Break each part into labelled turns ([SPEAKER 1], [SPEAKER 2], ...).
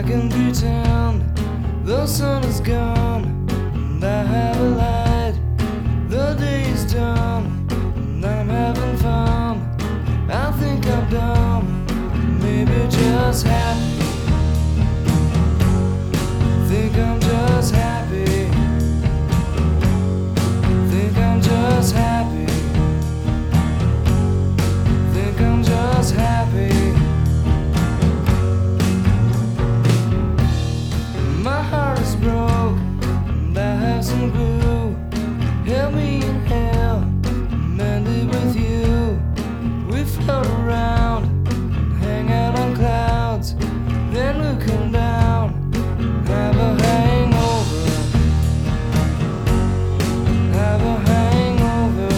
[SPEAKER 1] I can pretend the sun is gone and I have a light. The day is done and I'm having fun. I think I'm dumb, maybe just happy. Think I'm just happy. Think I'm just happy. Think I'm just happy. My heart is broke and I have some glue. Help me inhale, mend it with you. We float around and hang out on clouds. Then we'll come down and have a hangover. Have a hangover.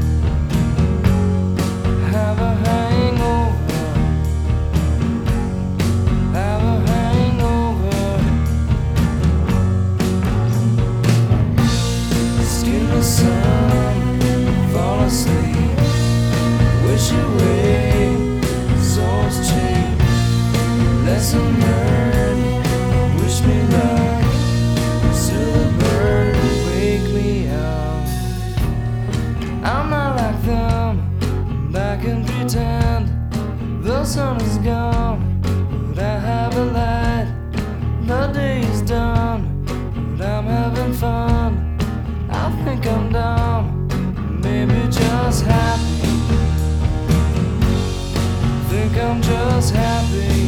[SPEAKER 1] Have a hangover. Have a hangover. Skin the sun, fall asleep. Wish away, soul's cheap. Lesson learned, wish me luck. Still a bird, wake me up. I'm not like them, and I can pretend the sun is gone, but I have a light. The day is done, but I'm having fun. I think I'm dumb, maybe just happy. Think I'm just happy.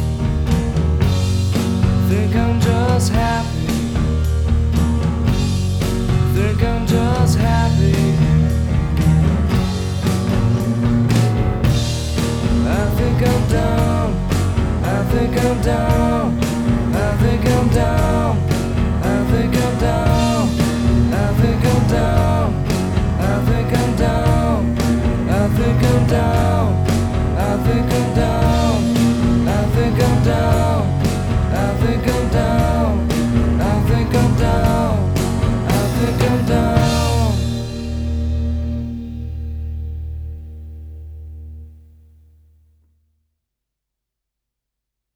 [SPEAKER 1] Think I'm just happy. Think I'm just happy. I think I'm dumb. I think I'm dumb.